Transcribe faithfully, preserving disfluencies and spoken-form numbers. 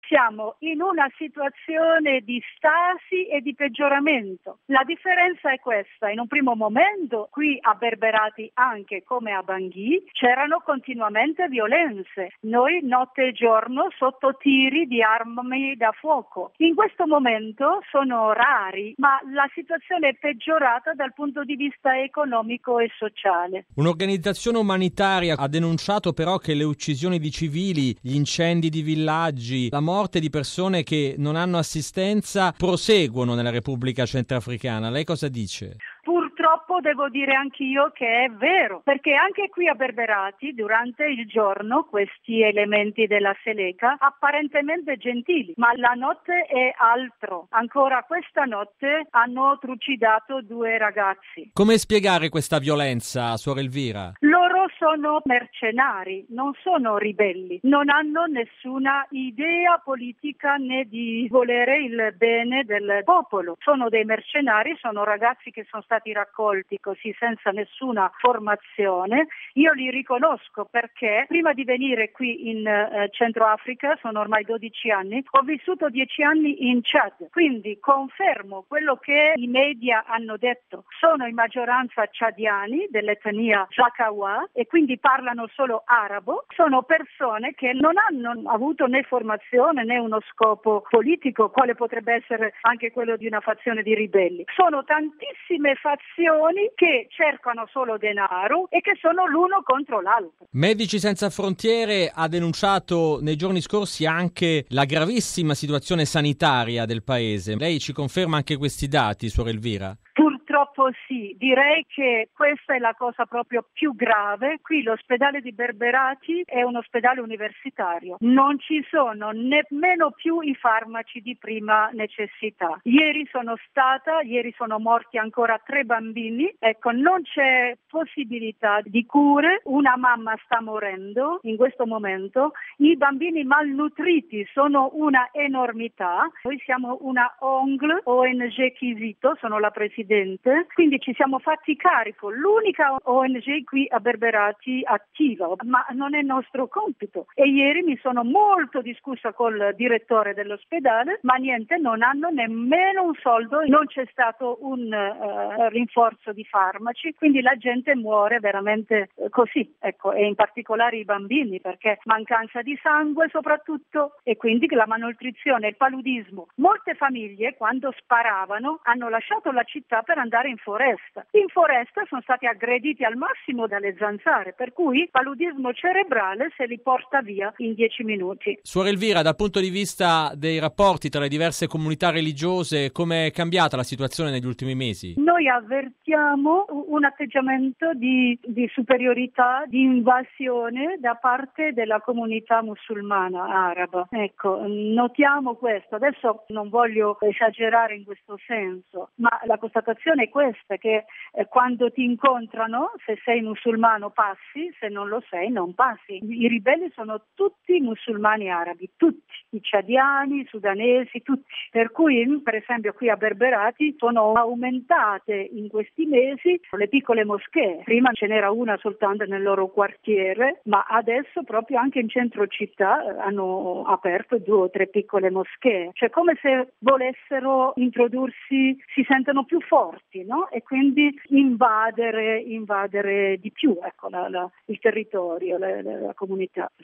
siamo in una situazione di stasi e di peggioramento. La differenza è questa: in un primo momento qui a Berberati, anche come a Bangui, c'erano continuamente violenze, noi notte e giorno sotto tiri di armi da fuoco. In questo momento sono rari, ma la situazione è peggiorata dal punto di vista economico e sociale. Un'organizzazione umanitaria ha denunciato però che le uccisioni di civili, gli incendi di villaggi, la morte di persone che non hanno assistenza proseguono nella Repubblica Centrafricana. Lei cosa dice? Purtroppo devo dire anch'io che è vero, perché anche qui a Berberati durante il giorno questi elementi della Seleka apparentemente gentili, ma la notte è altro. Ancora questa notte hanno trucidato due ragazzi. Come spiegare questa violenza, Suor Elvira? Loro sono mercenari, non sono ribelli, non hanno nessuna idea politica né di volere il bene del popolo. Sono dei mercenari, sono ragazzi che sono stati raccolti così senza nessuna formazione. Io li riconosco perché prima di venire qui in eh, Centro Africa, sono ormai dodici anni, ho vissuto dieci anni in Chad, quindi confermo quello che i media hanno detto. Sono in maggioranza chadiani dell'etnia Jakawa e quindi parlano solo arabo. Sono persone che non hanno avuto né formazione né uno scopo politico, quale potrebbe essere anche quello di una fazione di ribelli. Sono tantissime fazioni che cercano solo denaro e che sono l'uno contro l'altro. Medici Senza Frontiere ha denunciato nei giorni scorsi anche la gravissima situazione sanitaria del paese. Lei ci conferma anche questi dati, Suor Elvira? Purtroppo sì, direi che questa è la cosa proprio più grave. Qui l'ospedale di Berberati è un ospedale universitario, non ci sono nemmeno più i farmaci di prima necessità. Ieri sono stata, ieri sono morti ancora tre bambini, ecco, non c'è possibilità di cure, una mamma sta morendo in questo momento, i bambini malnutriti sono una enormità. Noi siamo una O N G, O N G Kizito, sono la presidente, quindi ci siamo fatti carico, l'unica O N G qui a Berberati attiva, ma non è nostro compito. E ieri mi sono molto discussa col direttore dell'ospedale, ma niente, non hanno nemmeno un soldo, non c'è stato un uh, rinforzo di farmaci, quindi la gente muore veramente uh, così, ecco, e in particolare i bambini, perché mancanza di sangue soprattutto, e quindi la malnutrizione, il paludismo. Molte famiglie quando sparavano hanno lasciato la città per andare in foresta. In foresta sono stati aggrediti al massimo dalle zanzare, per cui paludismo cerebrale se li porta via in dieci minuti. Suor Elvira, dal punto di vista dei rapporti tra le diverse comunità religiose, come è cambiata la situazione negli ultimi mesi? Noi avvertiamo un atteggiamento di, di superiorità, di invasione da parte della comunità musulmana araba. Ecco, notiamo questo. Adesso non voglio esagerare in questo senso, ma la constatazione è questa, che eh, quando ti incontrano, se sei musulmano passi, se non lo sei non passi. I ribelli sono tutti musulmani arabi, tutti, i ciadiani, i sudanesi, tutti. Per cui, per esempio, qui a Berberati sono aumentate in questi mesi le piccole moschee. Prima ce n'era una soltanto nel loro quartiere, ma adesso proprio anche in centro città hanno aperto due o tre piccole moschee. Cioè come se volessero introdursi, si sentono più forti, no? E quindi invadere, invadere di più, ecco, la, la, il territorio, la, la, la comunità.